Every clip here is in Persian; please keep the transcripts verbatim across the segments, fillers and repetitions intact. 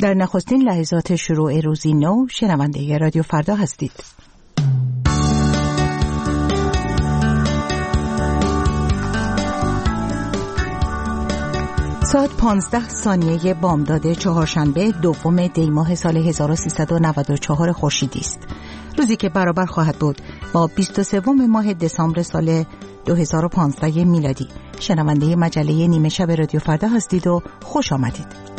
در نخستین لحظات شروع روزی نو شنونده رادیو فردا هستید. ساعت پانزده ثانیه بامداد چهارشنبه دوم دی ماه سال هزار و سیصد و نود و چهار خورشیدی است. روزی که برابر خواهد بود با بیست و سوم ماه دسامبر سال دو هزار و پانزده میلادی. شنونده مجله نیمه شب رادیو فردا هستید و خوش آمدید.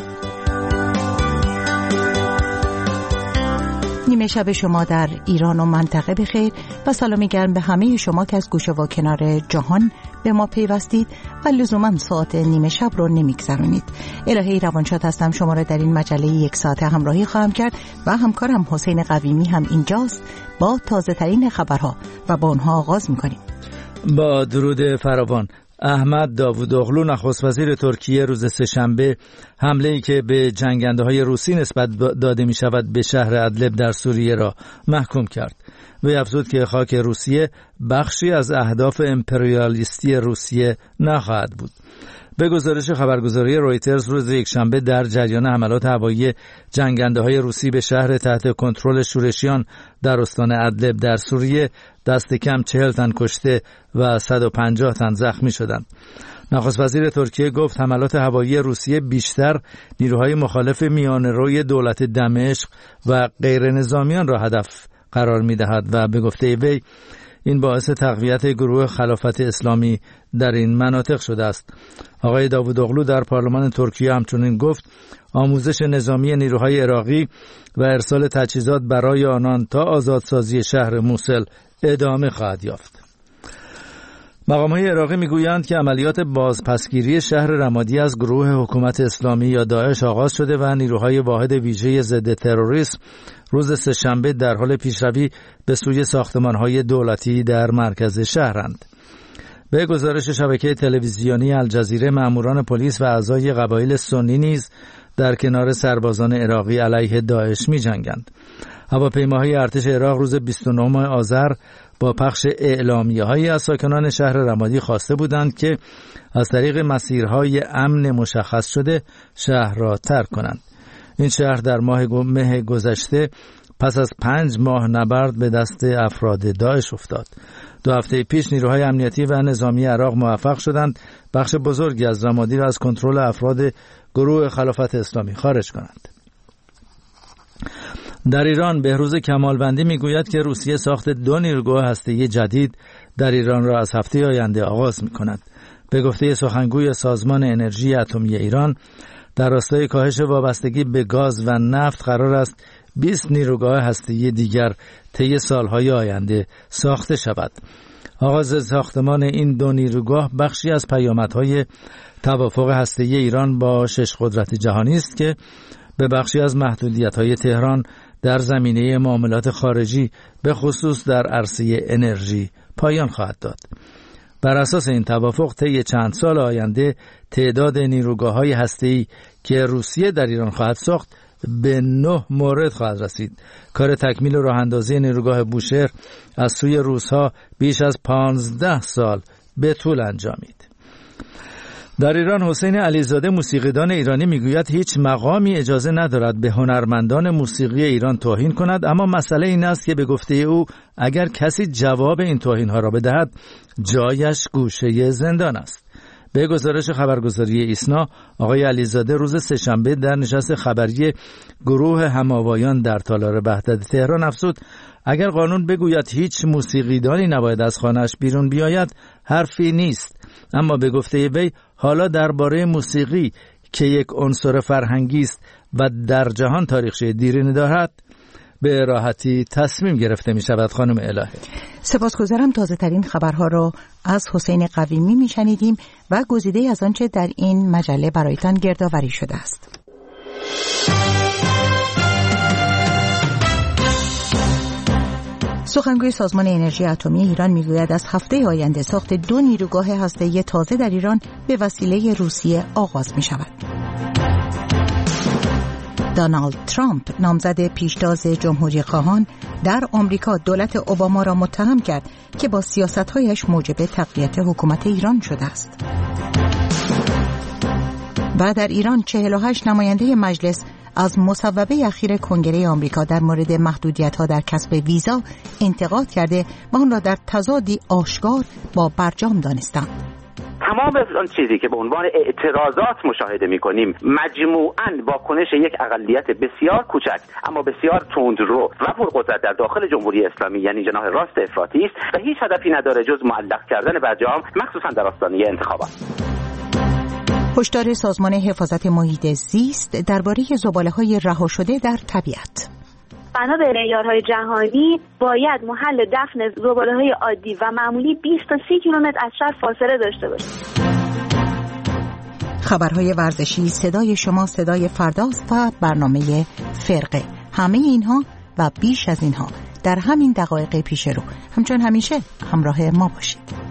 نیمه شب شما در ایران و منطقه بخیر و سلامی گرم به همه شما که از گوشه و کنار جهان به ما پیوستید و لزوما ساعت نیمه شب رو نمیگذرونید. الهی روانشاد هستم، شما را در این مجله یک ساعته همراهی خواهم کرد و همکارم حسین قویمی هم اینجاست با تازه ترین خبرها و با اونها آغاز میکنیم. با درود فراوان. احمد داوودوغلو نخست وزیر ترکیه روز سه‌شنبه حمله‌ای که به جنگنده‌های روسی نسبت داده می‌شود به شهر ادلب در سوریه را محکوم کرد. وی افزود که خاک روسیه بخشی از اهداف امپریالیستی روسیه نخواهد بود. به گزارش خبرگزاری رویترز روز یکشنبه در جریان حملات هوایی جنگنده‌های روسی به شهر تحت کنترل شورشیان در استان ادلب در سوریه دست کم چهل تن کشته و صد و پنجاه تن زخمی شدند. نخست وزیر ترکیه گفت حملات هوایی روسیه بیشتر نیروهای مخالف میانه‌روی دولت دمشق و غیر نظامیان را هدف قرار می‌دهد و به گفته وی این باعث تقویت گروه خلافت اسلامی در این مناطق شده است. آقای داوودوغلو در پارلمان ترکیه همچنین گفت آموزش نظامی نیروهای عراقی و ارسال تجهیزات برای آنان تا آزادسازی شهر موصل ادامه خواهد یافت. مقام‌های عراقی میگویند که عملیات بازپسگیری شهر رمادی از گروه حکومت اسلامی یا داعش آغاز شده و نیروهای واحد ویژه ضد تروریسم روز سه‌شنبه در حال پیشروی به سوی ساختمان‌های دولتی در مرکز شهرند. به گزارش شبکه تلویزیونی الجزیره، مأموران پلیس و اعضای قبایل سنی نیز در کنار سربازان عراقی علیه داعش می‌جنگند. هواپیماهای ارتش عراق روز بیست و نهم آذر با پخش اعلامیه‌هایی از ساکنان شهر رمادی خواسته بودند که از طریق مسیرهای امن مشخص شده شهر را ترک کنند. این شهر در ماه مه گذشته پس از پنج ماه نبرد به دست افراد داعش افتاد. دو هفته پیش نیروهای امنیتی و نظامی عراق موفق شدند بخش بزرگی از رمادی را از کنترل افراد گروه خلافت اسلامی خارج کنند. در ایران بهروز کمالوندی میگوید که روسیه ساخت دو نیروگاه هسته‌ای جدید در ایران را از هفته آینده آغاز می‌کند. به گفته سخنگوی سازمان انرژی اتمی ایران، در راستای کاهش وابستگی به گاز و نفت قرار است بیست نیروگاه هسته‌ای دیگر طی سالهای آینده ساخته شود. آغاز ساختمان این دو نیروگاه بخشی از پیامدهای توافق هسته‌ای ایران با شش قدرت جهانی است که به بخشی از محدودیت‌های تهران در زمینه معاملات خارجی به خصوص در عرصه انرژی پایان خواهد داد. بر اساس این توافق طی چند سال آینده تعداد نیروگاه‌های هسته‌ای که روسیه در ایران خواهد ساخت به نه مورد خواهد رسید. کار تکمیل راه اندازی نیروگاه بوشهر از سوی روس‌ها بیش از پانزده سال به طول انجامید. در ایران حسین علیزاده موسیقیدان ایرانی میگوید هیچ مقامی اجازه ندارد به هنرمندان موسیقی ایران توهین کند، اما مسئله این است که به گفته او اگر کسی جواب این توهین‌ها را بدهد جایش گوشه زندان است. به گزارش خبرگزاری ایسنا، آقای علیزاده روز سه‌شنبه در نشست خبری گروه هماوایان در تالار بهداد تهران افزود اگر قانون بگوید هیچ موسیقیدانی نباید از خانه‌اش بیرون بیاید حرفی نیست، اما به گفته وی حالا درباره موسیقی که یک عنصر فرهنگی است و در جهان تاریخچه دیرینه دارد به راحتی تصمیم گرفته می شود. خانم الهه، سپاسگزارم. تازه ترین خبرها را از حسین قویمی می شنیدیم و گزیده از آنچه در این مجله برایتان گردآوری شده است. سخنگوی سازمان انرژی اتمی ایران میگوید از هفته آینده ساخت دو نیروگاه هسته‌ای تازه در ایران به وسیله روسیه آغاز می شود. دونالد ترامپ نامزد پیشتاز جمهوری خواهان در آمریکا دولت اوباما را متهم کرد که با سیاست‌هایش موجب تقویت حکومت ایران شده است. و در ایران چهل و هشت نماینده مجلس از مصوبه اخیر کنگره آمریکا در مورد محدودیت‌ها در کسب ویزا انتقاد کرده و آن را در تضادی آشکار با برجام دانستند. تمام آن چیزی که به عنوان اعتراضات مشاهده می‌کنیم مجموعاً واکنش یک اقلیت بسیار کوچک اما بسیار تندرو و پرقدرت در داخل جمهوری اسلامی یعنی جناح راست افراطی است و هیچ هدفی نداره جز معلق کردن برجام مخصوصاً در آستانه انتخابات. هشدار سازمان حفاظت محیط زیست درباره زباله‌های رها شده در طبیعت. بنا به معیارهای جهانی باید محل دفن زباله‌های عادی و معمولی بیست تا سی کیلومتر از شهر فاصله داشته باشه. خبرهای ورزشی، صدای شما صدای فرداست و برنامه فرقه. همه اینها و بیش از اینها در همین دقایق پیش رو. همچون همیشه همراه ما باشید.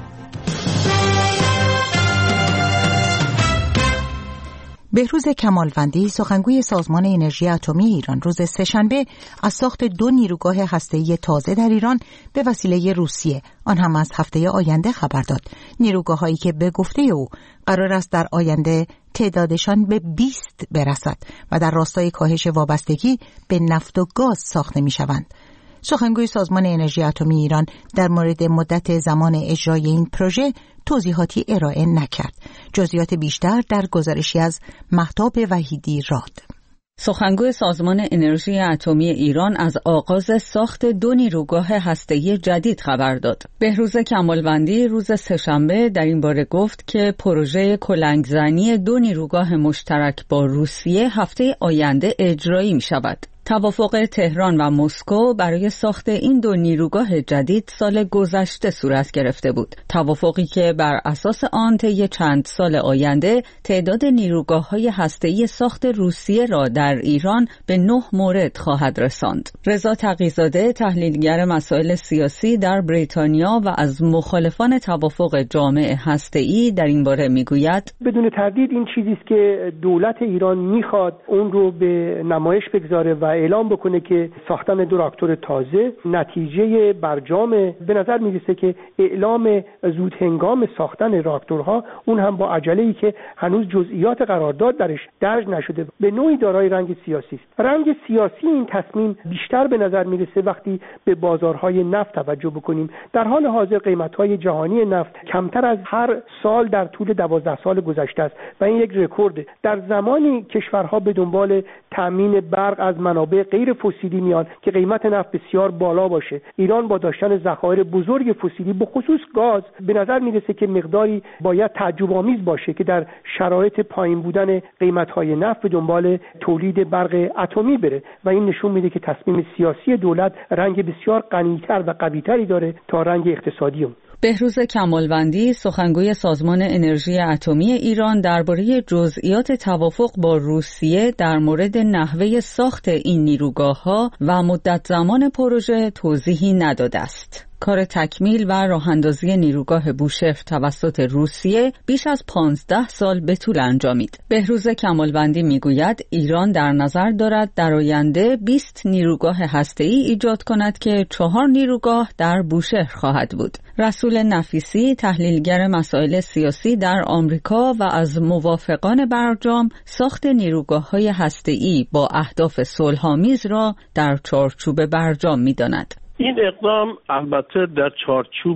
بهروز کمالوندی سخنگوی سازمان انرژی اتمی ایران روز سه‌شنبه از ساخت دو نیروگاه هسته‌ای تازه در ایران به وسیله روسیه، آن هم از هفته آینده خبر داد. نیروگاه‌هایی که به گفته او قرار است در آینده تعدادشان به بیست برسد و در راستای کاهش وابستگی به نفت و گاز ساخته می‌شوند. سخنگوی سازمان انرژی اتمی ایران در مورد مدت زمان اجرای این پروژه توضیحاتی ارائه نکرد. جزئیات بیشتر در گزارشی از مهتاب وحیدی راد. سخنگوی سازمان انرژی اتمی ایران از آغاز ساخت دو نیروگاه هسته‌ای جدید خبر داد. بهروز کمالوندی روز سه‌شنبه در این باره گفت که پروژه کلنگزنی دو نیروگاه مشترک با روسیه هفته آینده اجرایی می شود. توافق تهران و مسکو برای ساخت این دو نیروگاه جدید سال گذشته صورت گرفته بود. توافقی که بر اساس آن طی چند سال آینده تعداد نیروگاه‌های هسته‌ای ساخت روسیه را در ایران به نه مورد خواهد رساند. رضا تقی‌زاده تحلیلگر مسائل سیاسی در بریتانیا و از مخالفان توافق جامع هسته‌ای در این باره میگوید: بدون تردید این چیزی است که دولت ایران میخواد اون رو به نمایش بگذاره و اعلام بکنه که ساختن دو راکتور تازه نتیجه برجام. به نظر میرسه که اعلام زود هنگام ساختن راکتورها اون هم با عجله‌ای که هنوز جزئیات قرارداد درش درج نشده به نوعی دارای رنگ سیاسی است. رنگ سیاسی این تصمیم بیشتر به نظر میرسه وقتی به بازارهای نفت توجه بکنیم. در حال حاضر قیمت‌های جهانی نفت کمتر از هر سال در طول دوازده سال گذشته است و این یک رکورد. در زمانی کشورها به دنبال تامین برق از منابع غیر فسیلی میان که قیمت نفت بسیار بالا باشه، ایران با داشتن ذخایر بزرگ فسیلی به خصوص گاز به نظر میرسه که مقداری باید تعجب آمیز باشه که در شرایط پایین بودن قیمت‌های نفت به دنبال تولید برق اتمی بره و این نشون میده که تصمیم سیاسی دولت رنگ بسیار غنی‌تر و قوی‌تری داره تا رنگ اقتصادی اون. بهروز کمالوندی سخنگوی سازمان انرژی اتمی ایران درباره جزئیات توافق با روسیه در مورد نحوه ساخت این نیروگاه‌ها و مدت زمان پروژه توضیحی نداده است. کار تکمیل و راه‌اندازی نیروگاه بوشهر توسط روسیه بیش از پانزده سال به طول انجامید. بهروز کمالوندی میگوید ایران در نظر دارد در آینده بیست نیروگاه هسته‌ای ایجاد کند که چهار نیروگاه در بوشهر خواهد بود. رسول نفیسی تحلیلگر مسائل سیاسی در آمریکا و از موافقان برجام ساخت نیروگاه‌های هسته‌ای با اهداف صلح‌آمیز را در چارچوب برجام می‌داند. این اقدام البته در چارچوب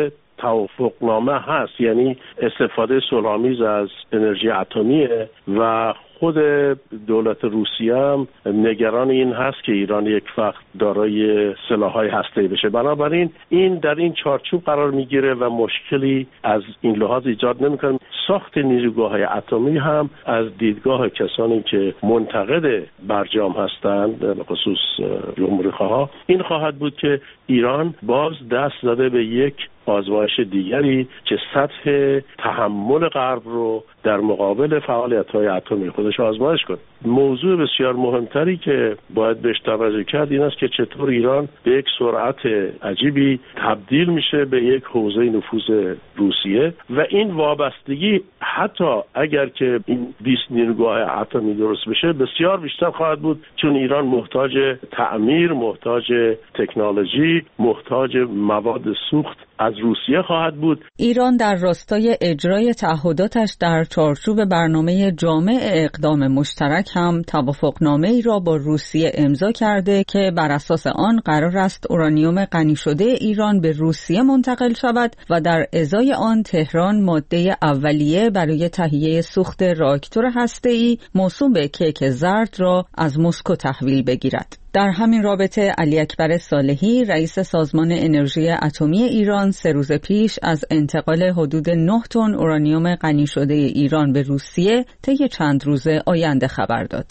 توافقنامه هست، یعنی استفاده صلح‌آمیز از انرژی اتمیه و خود دولت روسیه هم نگران این هست که ایران یک وقت دارای سلاح‌های هسته‌ای بشه. بنابراین این در این چارچوب قرار میگیره و مشکلی از این لحاظ ایجاد نمی‌کنه. ساخت نیروگاه‌های اتمی هم از دیدگاه کسانی که منتقد برجام هستند، به خصوص جمهوری‌خواها، این خواهد بود که ایران باز دست زده به یک آزمایش دیگری که سطح تحمل غرب رو در مقابل فعالیت‌های اتمی خودش آزمایش کنه. موضوع بسیار مهمتری که باید بهش توجه کرد این است که چطور ایران به یک سرعت عجیبی تبدیل میشه به یک حوزه نفوذ روسیه و این وابستگی حتی اگر که این بیست نیروگاه اتمی درست بشه بسیار بیشتر خواهد بود، چون ایران محتاج تعمیر، محتاج تکنولوژی، محتاج مواد سوخت از روسیه خواهد بود. ایران در راستای اجرای تعهداتش در چارچوب برنامه جامع اقدام مشترک هم توافقنامه‌ای را با روسیه امضا کرده که بر اساس آن قرار است اورانیوم غنی شده ایران به روسیه منتقل شود و در ازای آن تهران ماده اولیه برای تهیه سوخت راکتور هسته‌ای موسوم به کیک زرد را از مسکو تحویل بگیرد. در همین رابطه علی اکبر صالحی رئیس سازمان انرژی اتمی ایران سه روز پیش از انتقال حدود نه تن اورانیوم غنی شده ایران به روسیه طی چند روز آینده خبر داد.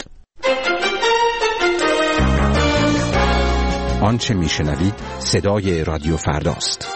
آنچه میشنوید صدای رادیو فرداست.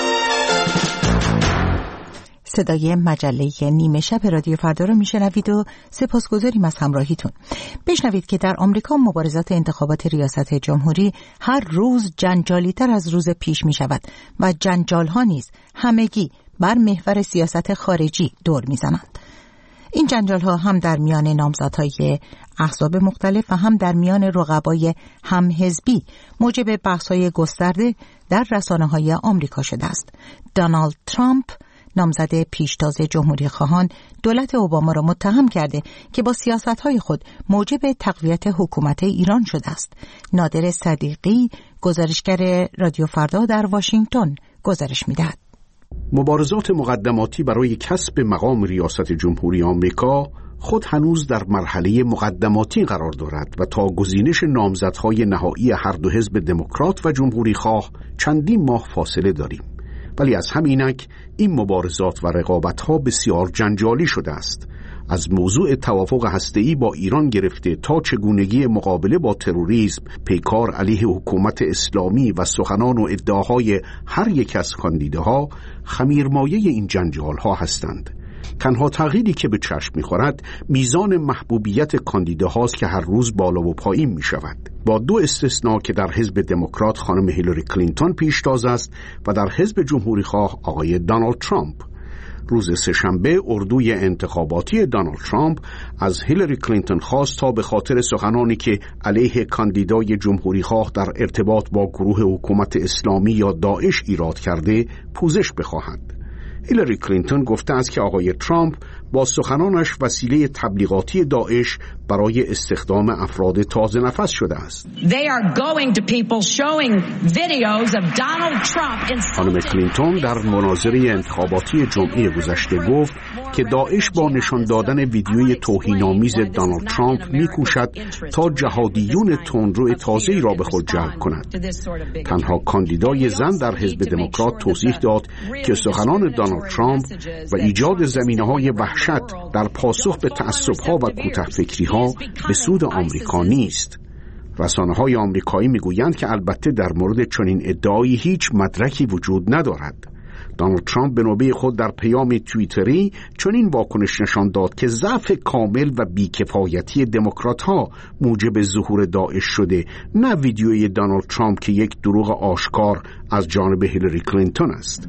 صدای مجله نیمه شب رادیو فردا رو میشنوید و سپاسگزاریم از همراهیتون. بشنوید که در آمریکا مبارزات انتخابات ریاست جمهوری هر روز جنجالی تر از روز پیش می شود و جنجال ها نیز همگی بر محور سیاست خارجی دور می زنند. این جنجال ها هم در میان نامزدهای احزاب مختلف و هم در میان رقبای همحزبی موجب بحث های گسترده در رسانه های آمریکا شده است. دونالد ترامپ نامزد پیشتاز جمهوری خواهان دولت اوباما را متهم کرده که با سیاست‌های خود موجب تقویت حکومت ایران شده است. نادر صدیقی گزارشگر رادیو فردا در واشنگتن گزارش می‌دهد. مبارزات مقدماتی برای کسب مقام ریاست جمهوری آمریکا خود هنوز در مرحله مقدماتی قرار دارد و تا گزینش نامزدهای نهایی هر دو حزب دموکرات و جمهوری خواه چندین ماه فاصله داریم. ولی از همینک این مبارزات و رقابت‌ها بسیار جنجالی شده است. از موضوع توافق هسته‌ای با ایران گرفته تا چگونگی مقابله با تروریسم، پیکار علیه حکومت اسلامی و سخنان و ادعاهای هر یک از کاندیداها خمیرمایه این جنجال‌ها هستند. تنها تغییری که به چشم می‌خورد میزان محبوبیت کاندیداهاست که هر روز بالا و پایین می‌شود، با دو استثناء که در حزب دموکرات خانم هیلاری کلینتون پیشتاز است و در حزب جمهوری خواه آقای دونالد ترامپ. روز سه‌شنبه اردوی انتخاباتی دونالد ترامپ از هیلاری کلینتون خواست تا به خاطر سخنانی که علیه کاندیدای جمهوری خواه در ارتباط با گروه حکومت اسلامی یا داعش ایراد کرده پوزش بخواهد. هیلاری کلینتون گفته است که آقای ترامپ با سخنانش وسیله تبلیغاتی داعش برای استخدام افراد تازه نفس شده است. خانم کلینتون در مناظره انتخاباتی جمعه گذشته گفت که داعش با نشان دادن ویدیوی توهین‌آمیز دونالد ترامپ می‌کوشد تا جهادیون تندرو تازه‌ای را به خود جلب کند. تنها کاندیدای زن در حزب دموکرات توضیح داد که سخنان دونالد ترامپ و ایجاد زمینه‌های وحشت در پاسخ به تعصب‌ها و کوتاه‌فکری‌ها به سود آمریکا نیست. رسانه‌های آمریکایی می‌گویند که البته در مورد چنین ادعایی هیچ مدرکی وجود ندارد. دونالد ترامپ به نوبه خود در پیام توییتری چنین واکنش نشان داد که ضعف کامل و بیکفایتی دموکرات‌ها موجب ظهور داعش شده، نه ویدیوی دونالد ترامپ که یک دروغ آشکار از جانب هیلاری کلینتون است.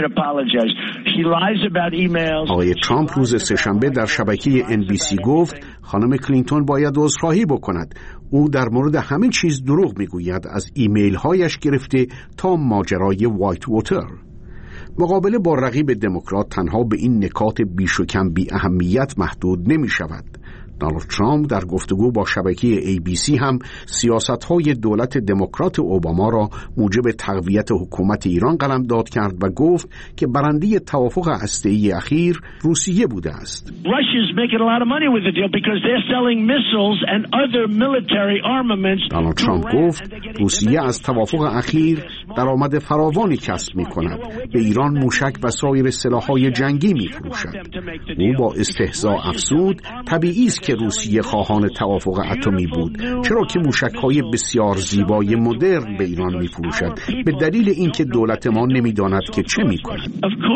آقای ترامپ روز سه‌شنبه در شبکه ان بی سی گفت خانم کلینتون باید عذرخواهی بکند. او در مورد همه چیز دروغ میگوید، از ایمیل هایش گرفته تا ماجرای وایت واتر. مقابله با رقیب دموکرات تنها به این نکات بیش و کم بی اهمیت محدود نمی شود. دونالد ترامپ در گفتگو با شبکه ای بی سی هم سیاست‌های دولت دموکرات اوباما را موجب تقویت حکومت ایران قلمداد کرد و گفت که برنده توافق هسته‌ای اخیر روسیه بوده است. دونالد ترامپ گفت روسیه از توافق اخیر درآمد فراوانی کسب می‌کند، به ایران موشک و سایر سلاح‌های جنگی می‌فروشد. او با استهزاء افزود طبیعی است که روسیه خواهان توافق اتمی بود، چرا که موشک‌های بسیار زیبای مدرن به ایران می‌فروشد، به دلیل اینکه دولت ما نمی‌داند که چه می‌کند.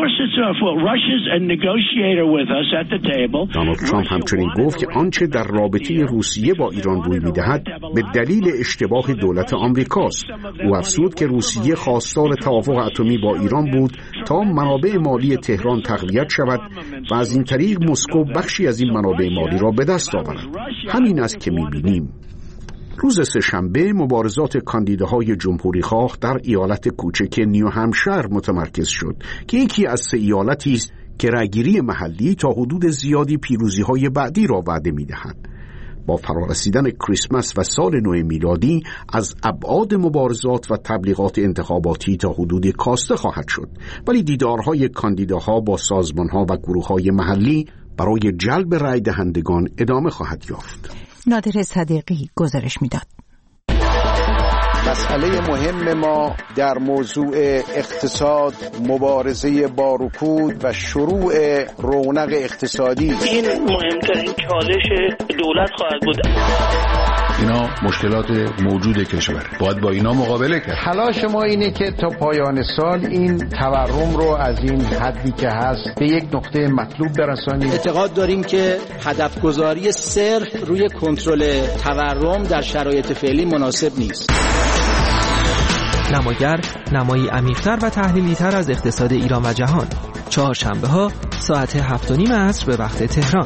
دونالد ترامپ همچنین گفت که آنچه در رابطه روسیه با ایران روی می‌دهد به دلیل اشتباه دولت آمریکاست. او افزود که روسیه خواستار توافق اتمی با ایران بود تا منابع مالی تهران تقویت شود و از این طریق مسکو بخشی از این منابع مالی را به دست آورد. همین است که می‌بینیم. روز سه‌شنبه مبارزات کاندیداهای جمهوریخواه در ایالت کوچک نیو همشایر متمرکز شد که یکی از سه ایالتی است که رأیگیری محلی تا حدود زیادی پیروزی‌های بعدی را وعده می‌دهند. با فرارسیدن کریسمس و سال نو میلادی از ابعاد مبارزات و تبلیغات انتخاباتی تا حدودی کاسته خواهد شد، ولی دیدارهای کاندیداها با سازمانها و گروههای محلی برای جلب رای دهندگان ادامه خواهد یافت. نادر صدیقی گزارش میداد. مسئله مهم ما در موضوع اقتصاد، مبارزه با رکود و شروع رونق اقتصادی. این مهمترین چالش دولت خواهد بود. اینا مشکلات موجود کشور، باید با اینا مقابله کرد. تلاش ما اینه که تا پایان سال این تورم رو از این حدی که هست به یک نقطه مطلوب برسانیم. اعتقاد داریم که هدف گذاری صرف روی کنترل تورم در شرایط فعلی مناسب نیست. نماگر نمایی عمیق‌تر و تحلیلی‌تر از اقتصاد ایران و جهان، چهارشنبه ها ساعت هفت و نیم عصر به وقت تهران.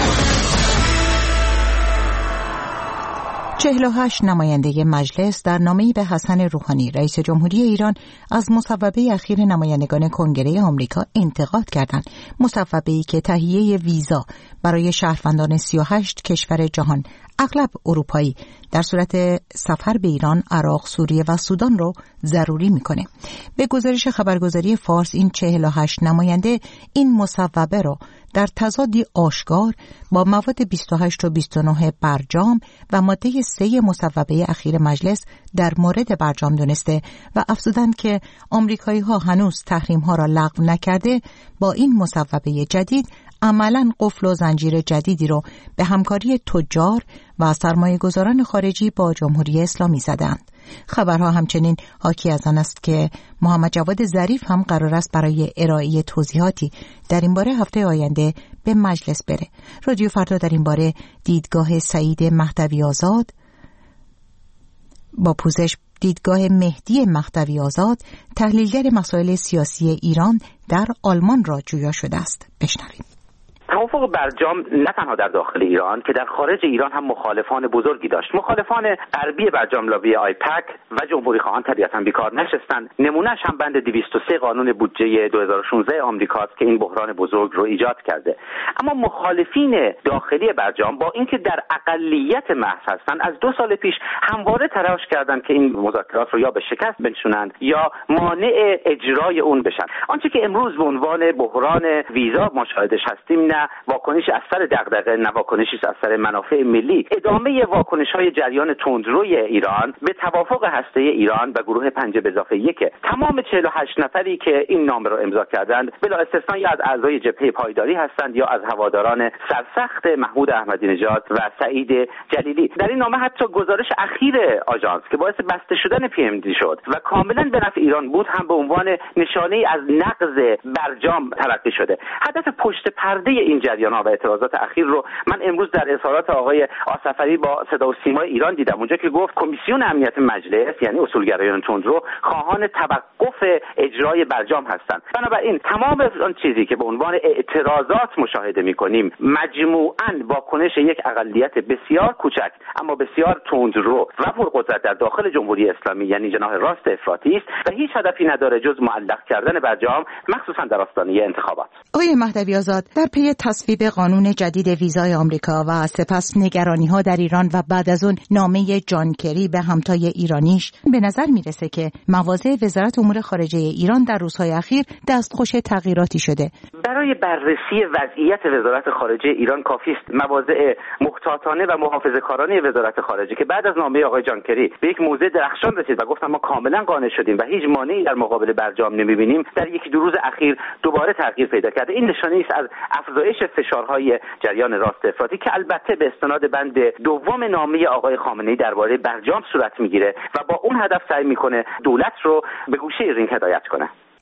چهل و هشت نماینده مجلس در نامه‌ای به حسن روحانی رئیس جمهوری ایران از مصوبه اخیر نمایندگان کنگره آمریکا انتقاد کردند. مصوبه‌ای که تهیه ویزا برای شهروندان سی و هشت کشور جهان، اغلب اروپایی، در صورت سفر به ایران، عراق، سوریه و سودان رو ضروری میکنه. به گزارش خبرگزاری فارس، این چهل و هشت نماینده این مصوبه رو در تضادی آشکار با مواد بیست و هشت و بیست و نه برجام و ماده سه مصوبه اخیر مجلس در مورد برجام دونسته و افزودند که آمریکایی ها هنوز تحریم ها را لغو نکرده، با این مصوبه جدید عملاً قفل و زنجیر جدیدی رو به همکاری تجار و سرمایه‌گذاران خارجی با جمهوری اسلامی زدند. خبرها همچنین حاکی از آن است که محمد جواد ظریف هم قرار است برای ارائه توضیحاتی در این باره هفته آینده به مجلس بره. رادیو فردا در این باره دیدگاه سعید مهدوی آزاد با پوزش دیدگاه مهدی مهدوی آزاد، تحلیلگر مسائل سیاسی ایران در آلمان را جویا شده است. بشنویم. توافق برجام نه تنها در داخل ایران که در خارج ایران هم مخالفان بزرگی داشت. مخالفان غربی برجام لابی آیپک و جمهوری خواهان طبیعتاً بیکار نشستند. نمونهش هم بند دویست و سه قانون بودجه دو هزار و شانزده آمریکاست که این بحران بزرگ رو ایجاد کرده. اما مخالفین داخلی برجام با اینکه در اقلیت محض هستند، از دو سال پیش همواره تلاش کردند که این مذاکرات رو یا به شکست بنشونند یا مانع اجرای اون بشن. آنچه که امروز به عنوان بحران ویزا ما شاهدش هستیم، نه واکنش از سر دغدغه، نه واکنشی از سر منافع ملی، ادامه واکنش‌های جریان تندروی ایران به توافق هسته ایران و گروه پنج به اضافه یک. تمام چهل و هشت نفری که این نامه را امضا کردند بلا استثنا یا از اعضای جبهه پایداری هستند یا از هواداران سرسخت محمود احمدی نژاد و سعید جلیلی. در این نامه حتی گزارش اخیر آژانس که باعث بسته شدن پی ام دی شد و کاملا به نفع ایران بود هم به عنوان نشانه‌ای از نقض برجام تلقی شده. هدف پشت پرده این جریان‌ها و اعتراضات اخیر رو من امروز در اظهارات آقای آصفری با صدا و سیما ایران دیدم، اونجا که گفت کمیسیون امنیت مجلس، یعنی اصولگرایان تندرو، خواهان توقف اجرای برجام هستند. بنابراین تمام آن چیزی که به عنوان اعتراضات مشاهده می‌کنیم مجموعاً واکنش یک اقلیت بسیار کوچک اما بسیار تندرو و پرقدرت در داخل جمهوری اسلامی، یعنی جناح راست افراطی است و هیچ هدفی نداره جز معلق کردن برجام، مخصوصاً در آستانه انتخابات. آقای مهدوی آزاد، در پی تصویب قانون جدید ویزای آمریکا و سپس نگرانی‌ها در ایران و بعد از اون نامه جان کری به همتای ایرانیش، به نظر میرسه که مواضع وزارت امور خارجه ایران در روزهای اخیر دستخوش تغییراتی شده. برای بررسی وضعیت وزارت خارجه ایران کافی است مواضع محتاطانه و محافظه‌کارانه وزارت خارجه که بعد از نامه آقای جان کری به یک موضع درخشان رسید و گفتم ما کاملا قانع شدیم و هیچ مانعی در مقابل برجام نمی‌بینیم، در یکی دو روز اخیر دوباره تغییر پیدا کرده. این نشانه است از افزایش فشارهای جریان راست افراطی که البته به استناد بند دوم نامه آقای خامنه‌ای درباره برجام صورت میگیره و با اون هدف سعی میکنه دولت رو به گوشه رینگ هدایت کنه.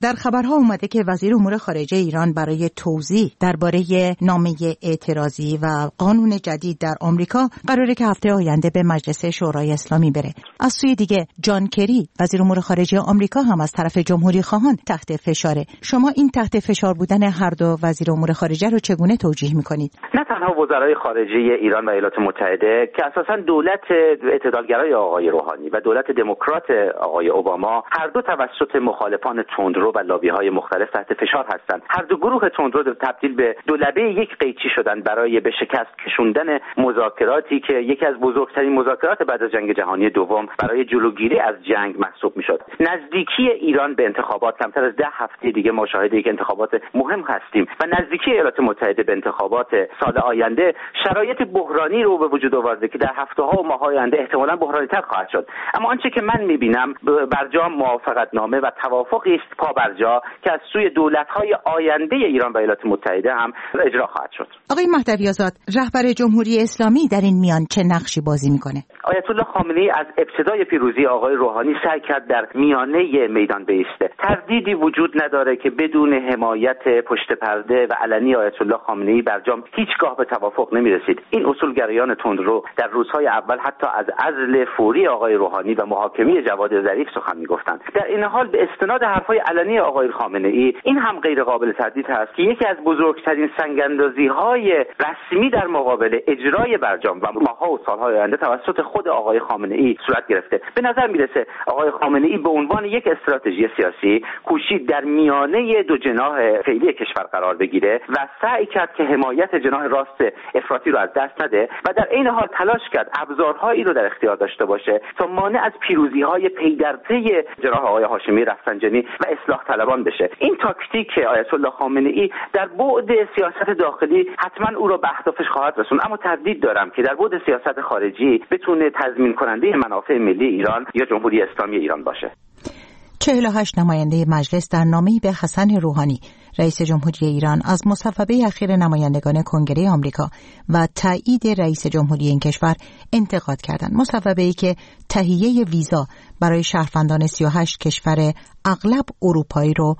در خبرها اومده که وزیر امور خارجه ایران برای توضیح درباره نامه اعتراضی و قانون جدید در آمریکا قراره که هفته آینده به مجلس شورای اسلامی بره. از سوی دیگه جان کری وزیر امور خارجه آمریکا هم از طرف جمهوری خواهان تحت فشاره. شما این تحت فشار بودن هر دو وزیر امور خارجه رو چگونه توجیه میکنید؟ نه تنها وزرای خارجه ایران و ایالات متحده که اساساً دولت اعتدالگرای آقای روحانی و دولت دموکرات آقای اوباما هر دو توسط مخالفان تندرو و لابی‌های مختلف تحت فشار هستند. هر دو گروه تندرو تبدیل به دو لبه یک قیچی شدن برای به شکست کشوندن مذاکراتی که یکی از بزرگترین مذاکرات بعد از جنگ جهانی دوم برای جلوگیری از جنگ محسوب میشد. نزدیکی ایران به انتخابات، کمتر از ده هفته دیگه ما شاهد یک انتخابات مهم هستیم و نزدیکی ایالات متحده به انتخابات سال آینده شرایط بحرانی رو به وجود آورده که در هفته‌ها و ماه‌های آینده احتمالاً بحرانی‌تر خواهد شد. اما آنچه که من می‌بینم برجام موافقتنامه و توافقی است پابرجا که از سوی دولت‌های آینده ایران و ایالات متحده هم اجرا خواهد شد. آقای مهدوی آزاد، رهبر جمهوری اسلامی در این میان چه نقشی بازی می‌کنه؟ آیت الله خامنه‌ای از ابتدای پیروزی آقای روحانی سعی کرد در میانه میدان بایسته. تردیدی وجود نداره که بدون حمایت پشت پرده و علنی آیت الله خامنه‌ای برجام هیچگاه به توافق نمی‌رسید. این اصولگرایان تندرو در روزهای اول حتی از عزل فوری آقای روحانی و محاکمه جواد ظریف سخن می‌گفتند. در این حال به استناد حرف‌های علنی آقای خامنه‌ای این هم غیر قابل تردید هست که یکی از بزرگترین سنگ‌اندازی‌های رسمی در مقابل اجرای برجام و ماه‌ها و سال‌های آینده توسط خود آقای خامنه‌ای صورت گرفته. به نظر می‌رسه آقای خامنه‌ای به عنوان یک استراتژی سیاسی کوشید در میانه دو جناح فعلی کشور قرار بگیره و سعی کرد که حمایت جناح راست افراطی رو از دست نده و در عین حال تلاش کرد ابزارهایی رو در اختیار داشته باشه تا مانع از پیروزی‌های پی در پی جناح آقای هاشمی رفسنجانی و اصلاح طلبان بشه. این تاکتیک آیت الله خامنه‌ای در بعد سیاست داخلی حتما او را به اهدافش خواهد رسوند، اما تردید دارم که در بعد سیاست خارجی بتونه تضمین کننده منافع ملی ایران یا جمهوری اسلامی ایران باشه. چهل و هشت نماینده مجلس در نامه‌ای به حسن روحانی رئیس جمهوری ایران از مصوبه اخیر نمایندگان کنگره آمریکا و تایید رئیس جمهوری این کشور انتقاد کردند. مصوبه‌ای که تهیه ویزا برای شهروندان سی و هشت کشور اغلب اروپایی رو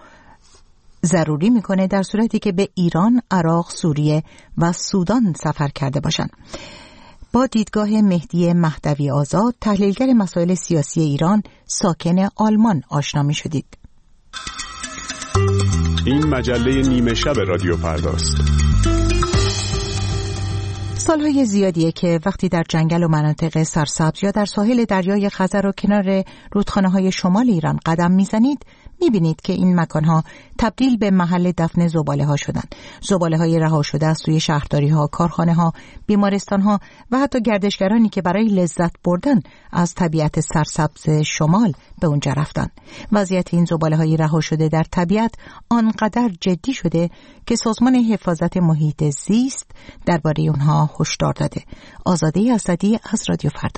ضروری میکنه در صورتی که به ایران، عراق، سوریه و سودان سفر کرده باشند. با دیدگاه مهدی مهدوی آزاد، تحلیلگر مسائل سیاسی ایران، ساکن آلمان آشنا می شدید. این مجله نیمه شب رادیو فرداست. سالهای زیادیه که وقتی در جنگل و مناطق سرسبز یا در ساحل دریای خزر و کنار رودخانه‌های شمال ایران قدم میزنید، میبینید که این مکانها تبدیل به محل دفن زباله‌ها شدن. زباله‌های رها شده از سوی شهرداری‌ها، کارخانه‌ها، بیمارستان‌ها و حتی گردشگرانی که برای لذت بردن از طبیعت سرسبز شمال به اونجا رفتن. وضعیت این زباله‌های رها شده در طبیعت آنقدر جدی شده که سازمان حفاظت محیط زیست درباره اونها هشدار داده. آزاده اسدی از رادیو فردا.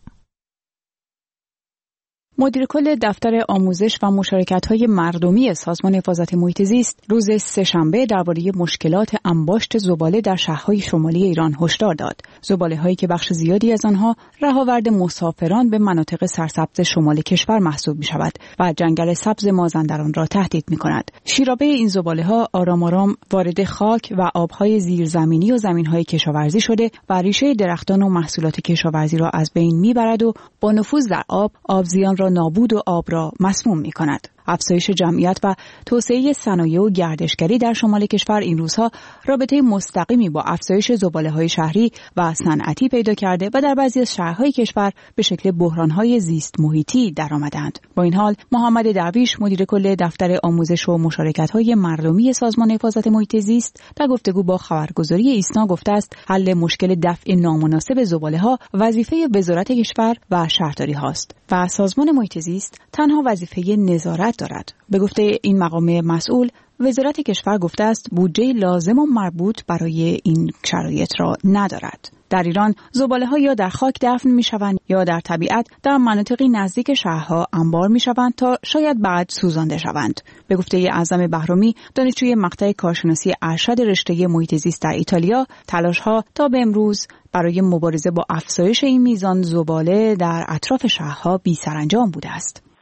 مدیر کل دفتر آموزش و مشارکت‌های مردمی سازمان حفاظت محیط زیست روز سه‌شنبه درباره مشکلات انباشت زباله در شهرهای شمالی ایران هشدار داد. زباله‌هایی که بخش زیادی از آنها رهاورد مسافران به مناطق سرسبز شمال کشور محسوب می‌شود و جنگل سبز مازندران را تهدید می‌کند. شیرابه این زباله‌ها آرام آرام وارد خاک و آب‌های زیرزمینی و زمین‌های کشاورزی شده و ریشه درختان و محصولات کشاورزی را از بین می‌برد و با نفوذ در آب، آبزیان را نابود و آب را مسموم می کند. افزایش جمعیت و توسعه صنایع و گردشگری در شمال کشور این روزها رابطه مستقیمی با افزایش زباله‌های شهری و صنعتی پیدا کرده و در بعضی از شهرهای کشور به شکل بحران‌های زیست محیطی درآمدند. با این حال محمد درویش مدیر کل دفتر آموزش و مشارکت‌های مردمی سازمان حفاظت محیط زیست در گفتگو با خبرگزاری ایسنا گفته است حل مشکل دفع نامناسب زباله‌ها وظیفه وزارت کشور و شهرداری هاست و سازمان محیط زیست تنها وظیفه نظارت دارد. به گفته این مقام مسئول، وزارت کشور گفته است بودجه لازم و مربوط برای این شرایط را ندارد. در ایران زباله‌ها یا در خاک دفن می‌شوند یا در طبیعت در مناطقی نزدیک شهرها انبار می‌شوند تا شاید بعد سوزانده شوند. به گفته اعظم بهرامی، دانشجوی مقطع کارشناسی ارشد رشته محیط زیست در ایتالیا، تلاش‌ها تا به امروز برای مبارزه با افزایش این میزان زباله در اطراف شهرها بی‌سرانجام بوده است.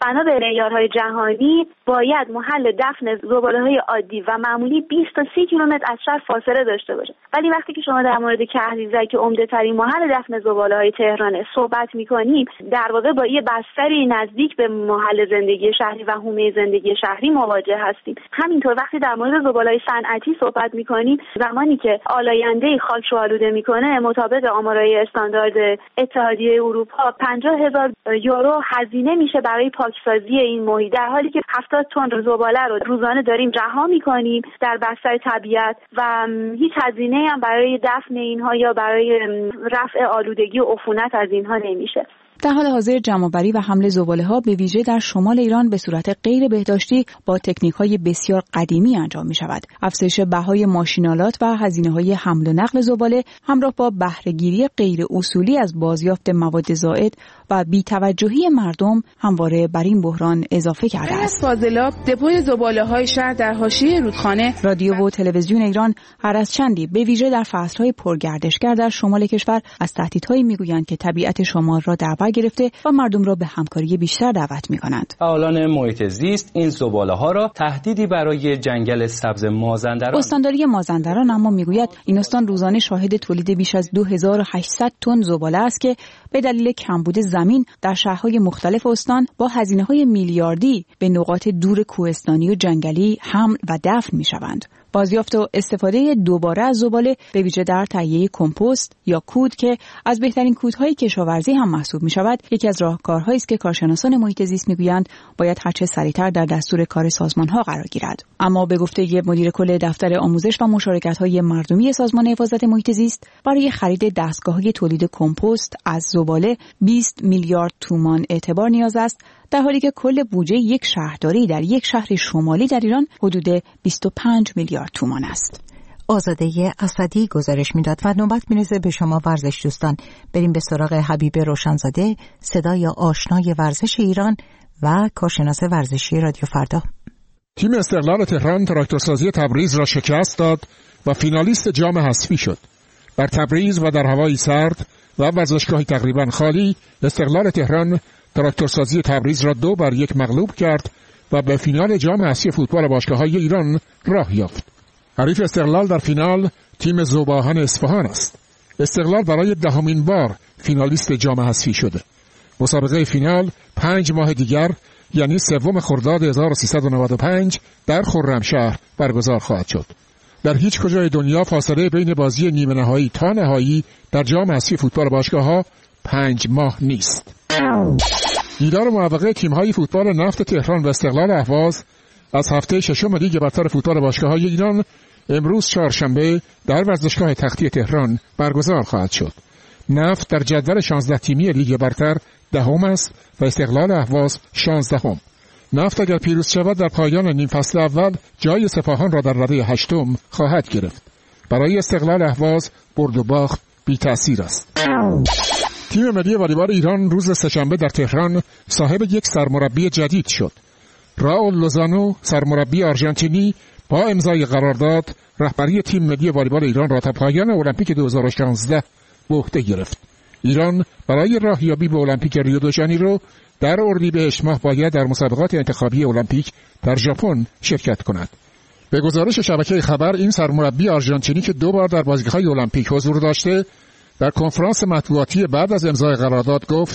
بنا به معیارهای جهانی باید محل دفن زباله‌های عادی و معمولی بیست تا سی کیلومتر از شهر فاصله داشته باشه. ولی وقتی که شما در مورد کهریزک که عمده‌ترین محل دفن زباله‌های تهران صحبت می‌کنیم، در واقع با یه بستری نزدیک به محل زندگی شهری و حومه زندگی شهری مواجه هستیم. همینطور وقتی در مورد زباله‌های صنعتی صحبت می‌کنیم، زمانی که آلاینده خاک رو آلوده می‌کنه، مطابق آمارهای استاندارد اتحادیه اروپا پنجاه هزار یورو هزینه میشه برای پاکسازی این محیط، در حالی که هفتاد تن زباله رو روزانه داریم رها می‌کنیم در بستر طبیعت و هیچ هزینه هم برای دفن اینها یا برای رفع آلودگی و عفونت از اینها نمیشه. در حال حاضر جمع‌آوری و حمل زباله‌ها به ویژه در شمال ایران به صورت غیر بهداشتی با تکنیک‌های بسیار قدیمی انجام می‌شود. افزایش بهای ماشینالات و هزینه‌های حمل و نقل زباله همراه با بهره‌گیری غیر اصولی از بازیافت مواد زائد و بی‌توجهی مردم همواره بر این بحران اضافه کرده است. فاضلاب دپوی زباله‌های شهر در حاشیه رودخانه. رادیو و تلویزیون ایران هر از چندی به ویژه در فصل‌های پرگردشگر در شمال کشور از تهدیدهایی می‌گویند که طبیعت شمال را در بر گرفته و مردم را به همکاری بیشتر دعوت می‌کنند. فعالان محیط زیست این زباله‌ها را تهدیدی برای جنگل سبز مازندران. استانداری مازندران اما می‌گوید این استان روزانه شاهد تولید بیش از دو هزار و هشتصد تن زباله است که به دلیل کمبود زمین در شهرهای مختلف استان با هزینه‌های میلیاردی به نقاط دور کوهستانی و جنگلی حمل و دفن می‌شوند. بازیافت و استفاده دوباره از زباله به ویژه در تهیه کمپوست یا کود که از بهترین کودهای کشاورزی هم محسوب می‌شود، یکی از راهکارهایی است که کارشناسان محیط زیست می‌گویند باید هرچه سریعتر در دستور کار سازمان‌ها قرار گیرد. اما به گفته مدیر کل دفتر آموزش و مشارکت‌های مردمی سازمان حفاظت محیط زیست، برای خرید دستگاه‌های تولید کمپوست از زباله بیست میلیارد تومان اعتبار نیاز است، در حالی که کل بودجه یک شهرداری در یک شهر شمالی در ایران حدود بیست و پنج میلیارد تومان است. آزاده اسدی گزارش میداد و نوبت میرسه به شما ورزش دوستان. بریم به سراغ حبیب روشنزاده، صدای آشنای ورزش ایران و کارشناس ورزشی رادیو فردا. تیم استقلال تهران تراکتورسازی تبریز را شکست داد و فینالیست جام حذفی شد. در تبریز و در هوایی سرد و ورزشگاهی تقریبا خالی، استقلال تهران تراکتورسازی تبریز را دو بر یک مغلوب کرد و به فینال جام حذفی فوتبال باشگاه‌های ایران راه یافت. حریف استقلال در فینال تیم ذوباهن اصفهان است. استقلال برای دهمین بار فینالیست جام حذفی شده. مسابقه فینال پنج ماه دیگر یعنی سوم خرداد هزار و سیصد و نود و پنج در خرمشهر برگزار خواهد شد. در هیچ کجای دنیا فاصله بین بازی نیمه نهایی تا نهایی در جام حذفی فوتبال باشگاه‌ها پنج ماه نیست. دیدار موفقه تیم‌های فوتبال نفت تهران و استقلال اهواز از هفته ششم لیگ برتر فوتبال باشگاه‌های ایران امروز چهارشنبه در ورزشگاه تختی تهران برگزار خواهد شد. نفت در جدول شانزده تیمی لیگ برتر دهم است و استقلال اهواز شانزدهم. نفت اگر پیروز شود در پایان نیم فصل اول جای سپاهان را در رده هشتم خواهد گرفت. برای استقلال اهواز برد و باخت بی تأثیر است. تیم ملی والیبال ایران روز سه‌شنبه در تهران صاحب یک سرمربی جدید شد. راول لوزانو سرمربی آرژانتینی با امضای قرارداد رهبری تیم ملی والیبال ایران را تا پایان المپیک دو هزار و شانزده به عهده گرفت. ایران برای راهیابی به المپیک ریو دو ژانیرو در اردیبهشت ماه باید در مسابقات انتخابی المپیک در ژاپن شرکت کند. به گزارش شبکه خبر این سرمربی آرژانتینی که دو بار در بازی‌های المپیک حضور داشته در کنفرانس مطبوعاتی بعد از امضای قرارداد گفت: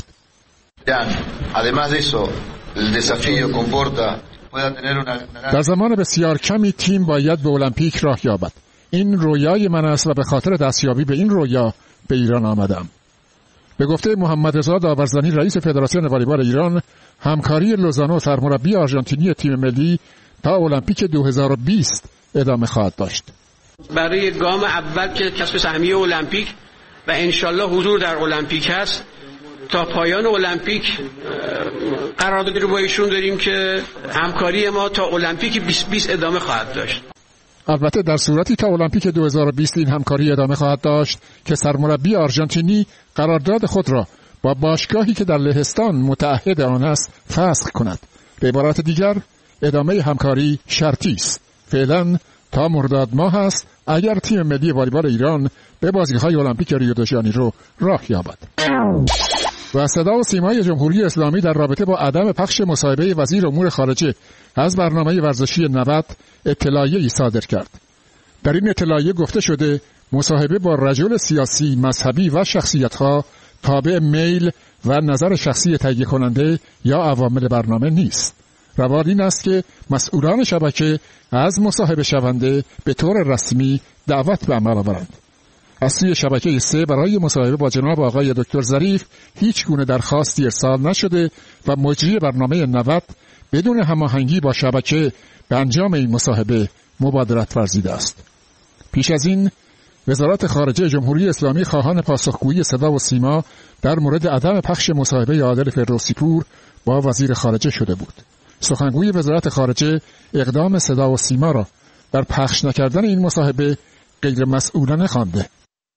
در زمان بسیار کمی تیم باید به المپیک راه یابد. این رویای من است و به خاطر دستیابی به این رویا به ایران آمدم. به گفته محمد رضا داورزنی رئیس فدراسیون والیبال ایران، همکاری لوزانو سرمربی آرژانتینی تیم ملی تا المپیک دو هزار و بیست ادامه خواهد داشت. برای گام اول که کسب سهمیه المپیک و انشالله حضور در المپیک هست، تا پایان المپیک قراردادی رو با ایشون داریم که همکاری ما تا المپیک بیست بیست ادامه خواهد داشت. البته در صورتی تا المپیک دو هزار و بیست این همکاری ادامه خواهد داشت که سرمربی آرژانتینی قرارداد خود را با باشگاهی که در لهستان متعهد آن است فسخ کند. به عبارت دیگر ادامه همکاری شرطی است. فعلا تا مرداد ماه است اگر تیم ملی والیبال ایران به بازی‌های المپیک ریو دو ژانیرو راه یابد. و صدا و سیمای جمهوری اسلامی در رابطه با عدم پخش مصاحبه وزیر امور خارجه از برنامه ورزشی نود اطلاعیه‌ای صادر کرد. در این اطلاعیه گفته شده مصاحبه با رجل سیاسی، مذهبی و شخصیت‌ها تابع میل و نظر شخصی تهیه کننده یا عوامل برنامه نیست. روال این است که مسئولان شبکه از مصاحبه شونده به طور رسمی دعوت به عمل آورند. از سوی شبکه سه برای مصاحبه با جناب آقای دکتر ظریف هیچ گونه درخواستی ارسال نشده و مجری برنامه نود بدون هماهنگی با شبکه به انجام این مصاحبه مبادرت ورزیده است. پیش از این وزارت خارجه جمهوری اسلامی خواهان پاسخگویی صدا و سیما در مورد عدم پخش مصاحبه عادل فردوسی پور با وزیر خارجه شده بود. سخنگوی وزارت خارجه اقدام صدا و سیما را در پخش نکردن این مصاحبه غیر مسئولانه خوانده.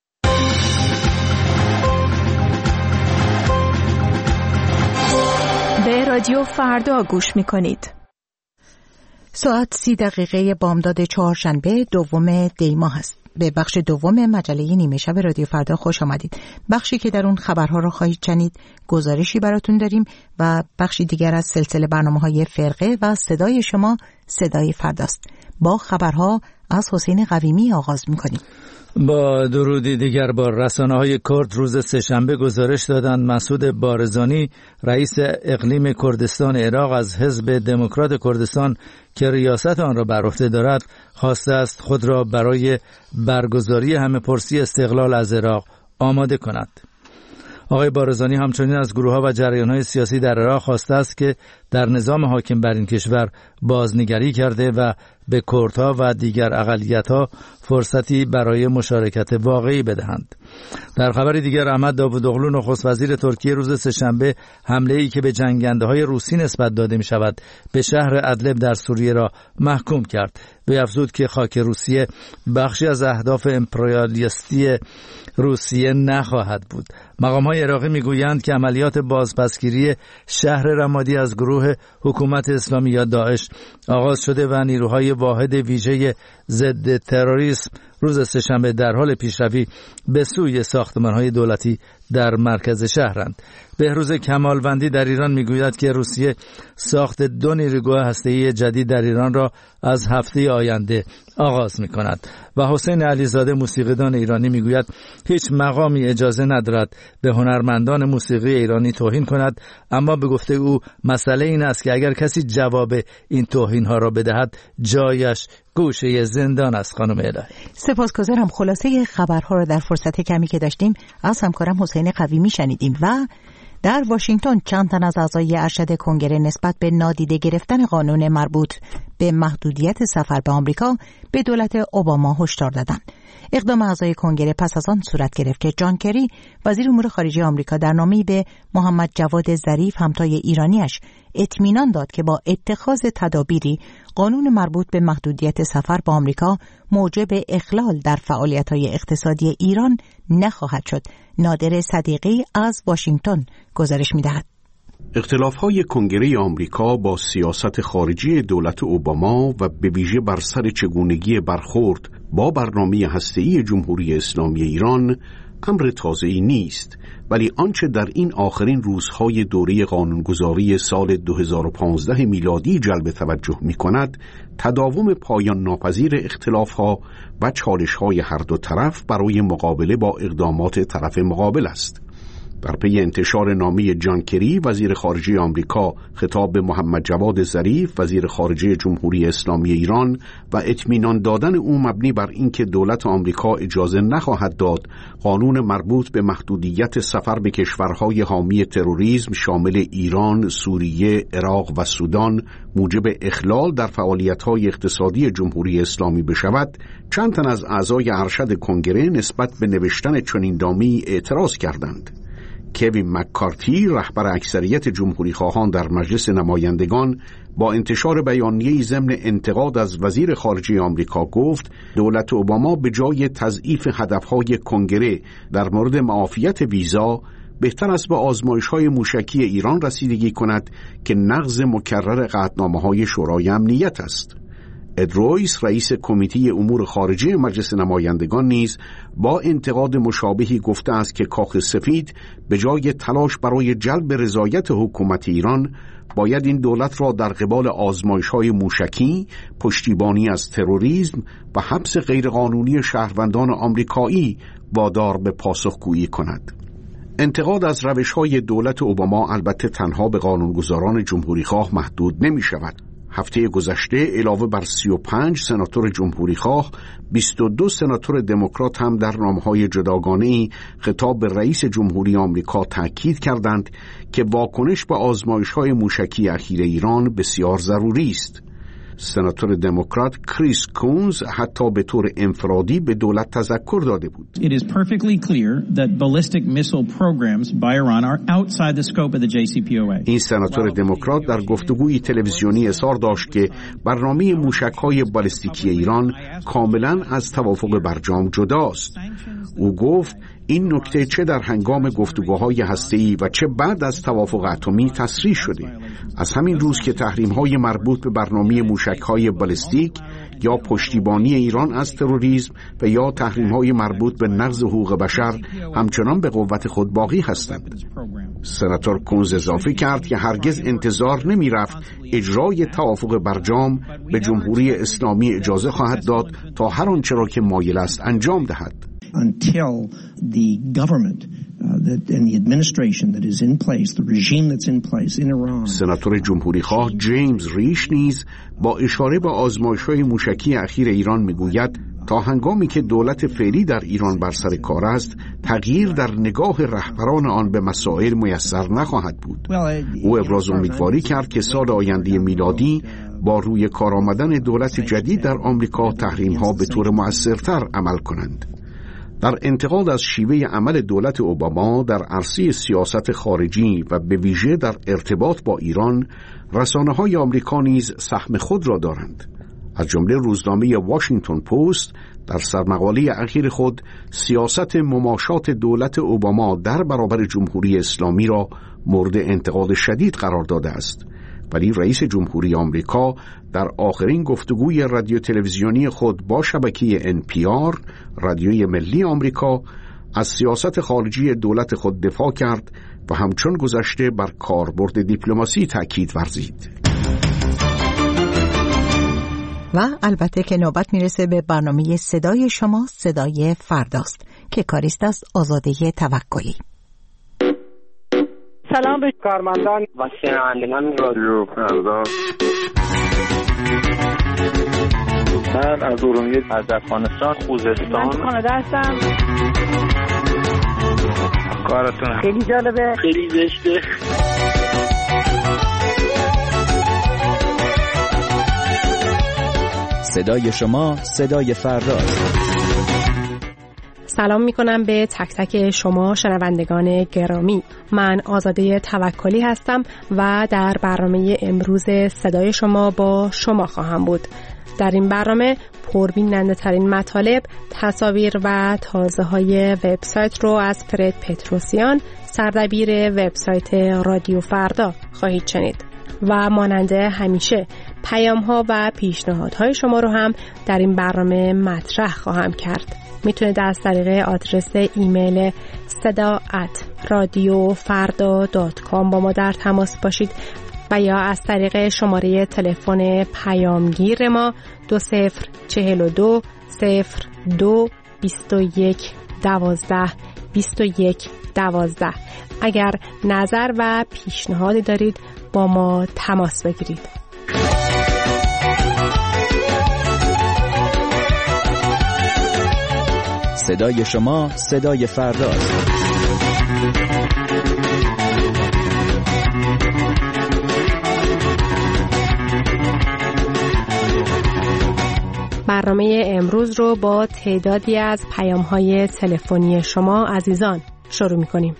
به رادیو فردا گوش می‌کنید. ساعت سی دقیقه بامداد چهارشنبه دوم دی ماه است. به بخش دوم مجله نیمه شب رادیو فردا خوش آمدید. بخشی که در اون خبرها را خواهید شنید، گزارشی براتون داریم و بخشی دیگر از سلسله برنامه‌های فرقه و صدای شما صدای فرداست. با خبرها از حسین قویمی آغاز می‌کنیم. با درودی دیگر با رسانه‌های کرد روز سه‌شنبه گزارش دادند مسعود بارزانی رئیس اقلیم کردستان عراق از حزب دموکرات کردستان که ریاست آن را بر عهده دارد خواسته است خود را برای برگزاری همه‌پرسی استقلال از عراق آماده کند. آقای بارزانی همچنین از گروه‌ها و جریان‌های سیاسی در عراق خواسته است که در نظام حاکم بر این کشور بازنگری کرده و به کردها و دیگر اقلیت‌ها فرصتی برای مشارکت واقعی بدهند. در خبر دیگر احمد داوودوغلو نخست وزیر ترکیه روز سه‌شنبه حمله‌ای که به جنگنده‌های روسی نسبت داده می‌شود به شهر ادلب در سوریه را محکوم کرد. وی افزود که خاک روسیه بخشی از اهداف امپریالیستی روسیه نخواهد بود. مقام‌های عراقی می‌گویند که عملیات بازپسگیری شهر رمادی از گروه حکومت اسلامی یا داعش آغاز شده و نیروهای واحد ویژه ضد تروریسم روز سه‌شنبه در حال پیشروی به سوی ساختمان‌های دولتی در مرکز شهرند. بهروز کمالوندی در ایران میگوید که روسیه ساخت دو نیروگاه هسته‌ای جدید در ایران را از هفته آینده آغاز می‌کند و حسین علیزاده موسیقیدان ایرانی میگوید هیچ مقامی اجازه ندارد به هنرمندان موسیقی ایرانی توهین کند، اما به گفته او مسئله این است که اگر کسی جواب این توهین‌ها را بدهد جایش گوشه زندان است. خانم الهی سپاسگزارم. خلاصه خبرها را در فرصت کمی که داشتیم از همکارم حسین قویمی شنیدیم. و در واشنگتن چند تن از اعضای ارشد کنگره نسبت به نادیده گرفتن قانون مربوط به محدودیت سفر به آمریکا به دولت اوباما هشدار دادند. اقدام اعضای کنگره پس از آن صورت گرفت که جان کری وزیر امور خارجه آمریکا در نامه‌ای به محمد جواد ظریف همتای ایرانیش اطمینان داد که با اتخاذ تدابیری قانون مربوط به محدودیت سفر به آمریکا موجب اخلال در فعالیت‌های اقتصادی ایران نخواهد شد. نادر صدیقی از واشنگتن گزارش می‌دهد. اختلاف‌های کنگره آمریکا با سیاست خارجی دولت اوباما و به ویژه بر سر چگونگی برخورد با برنامه هسته‌ای جمهوری اسلامی ایران امر تازه‌ای نیست، ولی آنچه در این آخرین روزهای دوره قانونگذاری سال دو هزار و پانزده میلادی جلب توجه می‌کند، تداوم پایان ناپذیر اختلاف‌ها و چالش‌های هر دو طرف برای مقابله با اقدامات طرف مقابل است. در پی انتشار نامه جان کری وزیر خارجه آمریکا خطاب به محمد جواد ظریف وزیر خارجه جمهوری اسلامی ایران و اطمینان دادن او مبنی بر اینکه دولت آمریکا اجازه نخواهد داد قانون مربوط به محدودیت سفر به کشورهای حامی تروریسم شامل ایران، سوریه، عراق و سودان موجب اخلال در فعالیت‌های اقتصادی جمهوری اسلامی بشود، چند تن از اعضای ارشد کنگره نسبت به نوشتن چنین نامه‌ای اعتراض کردند. کوین مککارتی رهبر اکثریت جمهوری خواهان در مجلس نمایندگان با انتشار بیانیه‌ای ضمن انتقاد از وزیر خارجه آمریکا گفت دولت اوباما به جای تضعیف هدفهای کنگره در مورد معافیت ویزا بهتر است به آزمایش‌های موشکی ایران رسیدگی کند که نقض مکرر قطعنامه‌های شورای امنیت است. اد رویس رئیس کمیته امور خارجه مجلس نمایندگان نیز با انتقاد مشابهی گفته است که کاخ سفید به جای تلاش برای جلب رضایت حکومت ایران باید این دولت را در قبال آزمایش‌های موشکی، پشتیبانی از تروریسم و حبس غیرقانونی شهروندان آمریکایی وادار به پاسخگویی کند. انتقاد از روش‌های دولت اوباما البته تنها به قانونگذاران جمهوریخواه محدود نمی‌شود. هفته گذشته علاوه بر سی و پنج سناتور جمهوریخواه، بیست و دو سناتور دموکرات هم در نامه‌های جداگانه‌ای خطاب به رئیس جمهوری آمریکا تاکید کردند که واکنش به آزمایش‌های موشکی اخیر ایران بسیار ضروری است. سناتور دموکرات کریس کونز حتی به طور انفرادی به دولت تذکر داده بود. It is perfectly clear that ballistic missile programs by Iran are outside the scope of the جی سی پی او ای. این سناتور دموکرات در گفتگوی تلویزیونی اظهار داشت که برنامه موشک‌های بالستیکی ایران کاملاً از توافق برجام جداست. او گفت این نکته چه در هنگام گفتگوهای هسته‌ای و چه بعد از توافق اتمی تصریح شده. از همین روز که تحریم‌های مربوط به برنامه موشک‌های بالستیک یا پشتیبانی ایران از تروریسم و یا تحریم‌های مربوط به نقض حقوق بشر همچنان به قوت خود باقی هستند. سناتور کونز اضافه کرد که هرگز انتظار نمی‌رفت اجرای توافق برجام به جمهوری اسلامی اجازه خواهد داد تا هر آنچه را که مایل است انجام دهد. Until the government uh, that, and the administration that is in place, the regime that's in place in Iran. سناتور جمهوریخواه جیمز ریش نیز با اشاره به آزمایش‌های موشکی اخیر ایران میگوید تا هنگامی که دولت فعلی در ایران بر سر کار است، تغییر در نگاه رهبران آن به مسائل میسر نخواهد بود. او ابراز امیدواری کرد که سال آینده میلادی با روی کار آمدن دولت جدید در آمریکا تحریم‌ها به طور مؤثرتر عمل کنند. در انتقاد از شیوه عمل دولت اوباما در عرصه سیاست خارجی و به ویژه در ارتباط با ایران، رسانه‌های آمریکا نیز سهم خود را دارند. از جمله روزنامه واشنگتن پست در سرمقاله اخیر خود سیاست مماشات دولت اوباما در برابر جمهوری اسلامی را مورد انتقاد شدید قرار داده است. ولی رئیس جمهوری آمریکا در آخرین گفتگوی رادیو تلویزیونی خود با شبکه ان پی آر رادیوی ملی آمریکا از سیاست خارجی دولت خود دفاع کرد و همچون گذشته بر کاربرد دیپلماسی تاکید ورزید. و البته که نوبت میرسه به برنامه صدای شما، صدای فرداست که کاریست از آزاده توکلی. سلام به کارمندان و شنوندگان رادیو فرداست. من از ارومیه، از افغانستان، خوزستان. من کانادا هستم. کارتون خیلی جالبه، خیلی زشته. صدای شما، صدای فرداست. سلام میکنم به تک تک شما شنوندگان گرامی. من آزاده توکلی هستم و در برنامه امروز صدای شما با شما خواهم بود. در این برنامه پربیننده ترین مطالب، تصاویر و تازه های وبسایت رو از فرد پتروسیان، سردبیر وبسایت رادیو فردا خواهید شنید. و ماننده همیشه پیام ها و پیشنهادهای شما رو هم در این برنامه مطرح خواهم کرد. میتونید از طریق آدرس ایمیل صدا ات رادیو فردا دات کام با ما در تماس باشید و یا از طریق شماره تلفن پیامگیر ما دو صفر چهل و دو صفر دو بیست و یک دوازده بیست و یک دوازده. اگر نظر و پیشنهادی دارید با ما تماس بگیرید. صدای شما، صدای فرداست. برنامه امروز رو با تعدادی از پیام‌های تلفنی شما عزیزان شروع می‌کنیم.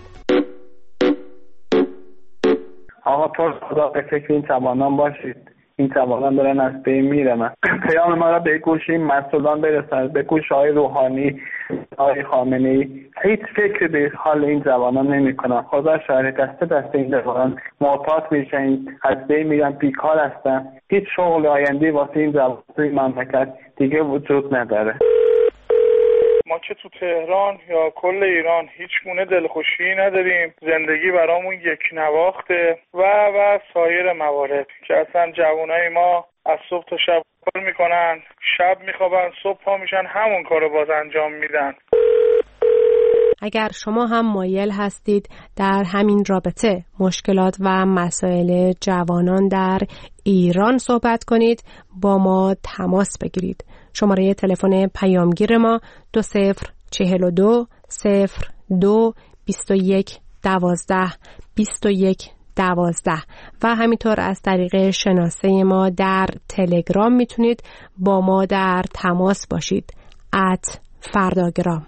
آقا پر خدا به فکر این توانان باشید. این توانان دارن از بین میره. من پیام ما را به گوش این مسئولان برسند، به گوش آقای روحانی، آقای خامنه‌ای، هیچ فکر به حال این جوانان نمی‌کنن. خدا شاهد، دست دست این جوانان معتاد میشن، از بین میرن، بیکار هستن. هیچ شغل آینده واسه این جوانان توی مملکت دیگه وجود نداره. ما که تو تهران یا کل ایران هیچ گونه دلخوشی نداریم، زندگی برامون یک نواخته و و سایر موارد که اصلا جوانای ما از صبح تا شب کار میکنن، شب میخوابن، صبح پا میشن همون کارو باز انجام میدن. اگر شما هم مایل هستید در همین رابطه مشکلات و مسائل جوانان در ایران صحبت کنید، با ما تماس بگیرید. شماره تلفن پیامگیر ما دو صفر چهل و دو صفر دو بیست و یک دوازده بیست و یک دوازده و همینطور از طریق شناسه ما در تلگرام میتونید با ما در تماس باشید. ات فرداگرام.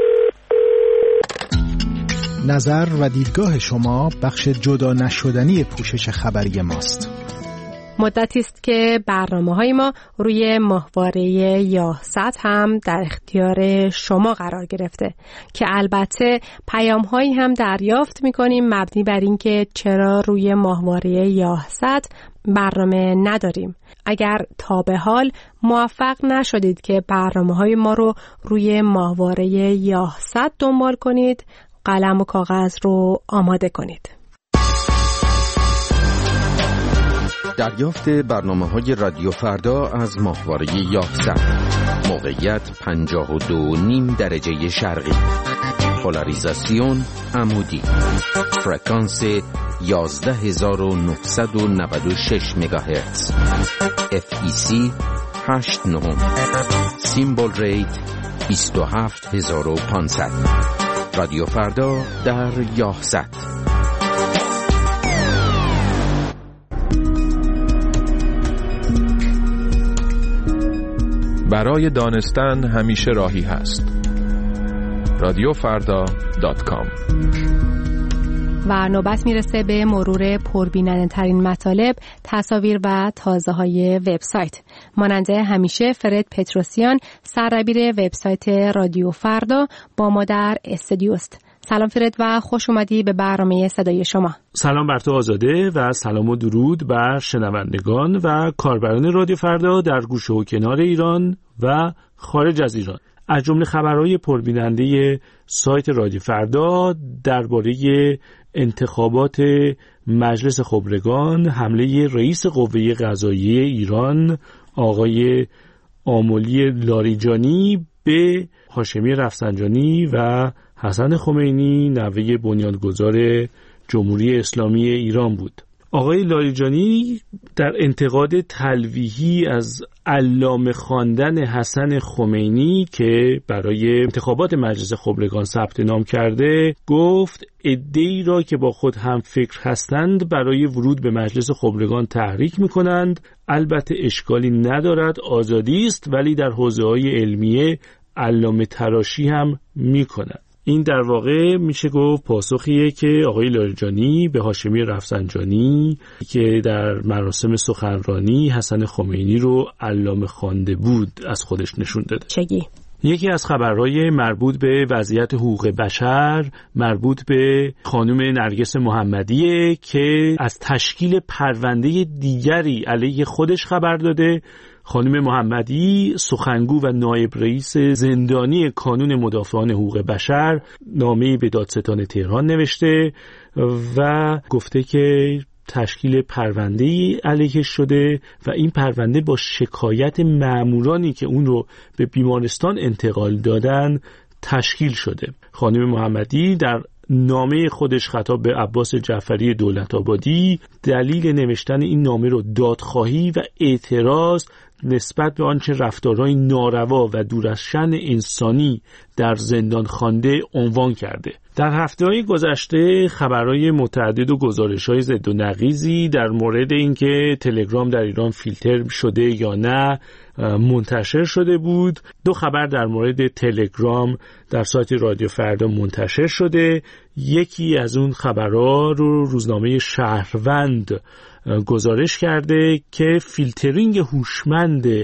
نظر و دیدگاه شما بخش جدا نشدنی پوشش خبری ماست. مدتی است که برنامه‌های ما روی ماهواره یاهصد هم در اختیار شما قرار گرفته که البته پیام‌هایی هم دریافت می‌کنیم مبنی بر اینکه چرا روی ماهواره یاهصد برنامه نداریم. اگر تا به حال موفق نشدید که برنامه‌های ما رو روی ماهواره یاهصد دنبال کنید، قلم و کاغذ رو آماده کنید. دریافت برنامه‌های رادیو فردا از ماهواره یاهصد. موقعیت پنجاه و دو و نیم درجه شرقی. پولاریزاسیون عمودی. فرکانس یازده هزار و نهصد و نود و شش مگاهرتز. اف ای سی هشت نه. سیمبل ریت بیست و هفت هزار و پانصد. رادیو فردا در یاهصد. برای دانستن همیشه راهی هست. رادیو فردا دات کام. و نوبت میرسه به مرور پربیننده ترین مطالب، تصاویر و تازه های وبسایت. ماننده همیشه فرد پتروسیان، سردبیر وبسایت رادیو فردا، با ما در استودیوست. سلام فرد و خوش اومدی به برنامه صدای شما. سلام بر تو آزاده و سلام و درود بر شنوندگان و کاربران رادیو فردا در گوشه و کنار ایران و خارج از ایران. از جمله خبرهای پربیننده سایت رادیو فردا درباره انتخابات مجلس خبرگان، حمله رئیس قوه قضاییه ایران آقای آملی لاریجانی به هاشمی رفسنجانی و حسن خمینی نوه بنیانگذار جمهوری اسلامی ایران بود. آقای لاریجانی در انتقاد تلویحی از علامه خواندن حسن خمینی که برای انتخابات مجلس خبرگان ثبت نام کرده گفت عده‌ای را که با خود هم فکر هستند برای ورود به مجلس خبرگان تحریک می‌کنند. البته اشکالی ندارد، آزادی است، ولی در حوزه‌های علمیه علامه تراشی هم می‌کنند. این در واقع میشه گفت پاسخیه که آقای لاریجانی به هاشمی رفسنجانی که در مراسم سخنرانی حسن خمینی رو علامه خوانده بود از خودش نشون داده. چگی؟ یکی از خبرهای مربوط به وضعیت حقوق بشر مربوط به خانم نرگس محمدیه که از تشکیل پرونده دیگری علیه خودش خبر داده. خانم محمدی سخنگو و نایب رئیس زندانی کانون مدافعان حقوق بشر نامه‌ای به دادستان تهران نوشته و گفته که تشکیل پرونده‌ای علیه شده و این پرونده با شکایت مامورانی که اون رو به بیمارستان انتقال دادن تشکیل شده. خانم محمدی در نامه خودش خطاب به عباس جعفری دولت‌آبادی دلیل نوشتن این نامه رو دادخواهی و اعتراض نسبت به آنچه رفتارهای ناروا و دور از شأن انسانی در زندان خوانده عنوان کرده. در هفته‌های گذشته خبرهای متعدد و گزارش‌های ضد و نقیضی در مورد اینکه تلگرام در ایران فیلتر شده یا نه منتشر شده بود. دو خبر در مورد تلگرام در سایت رادیو فردا منتشر شده. یکی از اون خبرها رو روزنامه شهروند گزارش کرده که فیلترینگ هوشمند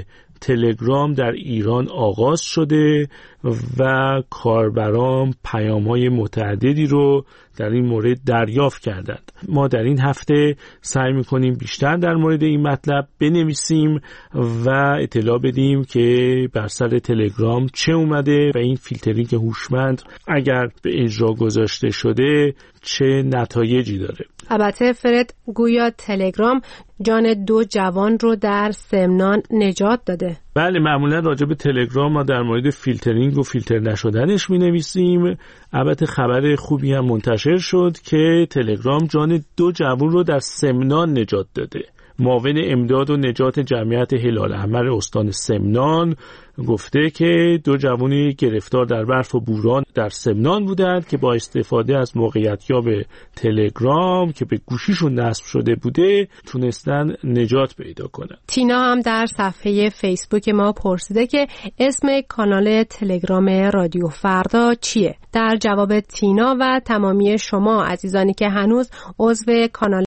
تلگرام در ایران آغاز شده و کاربران پیام‌های متعددی رو در این مورد دریافت کردند. ما در این هفته سعی می‌کنیم بیشتر در مورد این مطلب بنویسیم و اطلاع بدیم که بر سر تلگرام چه اومده و این فیلترینگ هوشمند اگر به اجرا گذاشته شده چه نتایجی داره. البته فرد گویا تلگرام جان دو جوان رو در سمنان نجات داده. بله، معمولا راجع به تلگرام ما در مورد فیلترینگ و فیلتر نشدنش می نویسیم. البته خبر خوبی هم منتشر شد که تلگرام جان دو جوان رو در سمنان نجات داده. معاون امداد و نجات جمعیت هلال احمر استان سمنان گفته که دو جوانی گرفتار در برف و بوران در سمنان بودند که با استفاده از موقعیتیاب تلگرام که به گوشیشون نصب شده بوده تونستن نجات پیدا کنند. تینا هم در صفحه فیسبوک ما پرسیده که اسم کانال تلگرام رادیو فردا چیه؟ در جواب تینا و تمامی شما عزیزانی که هنوز عضو کانال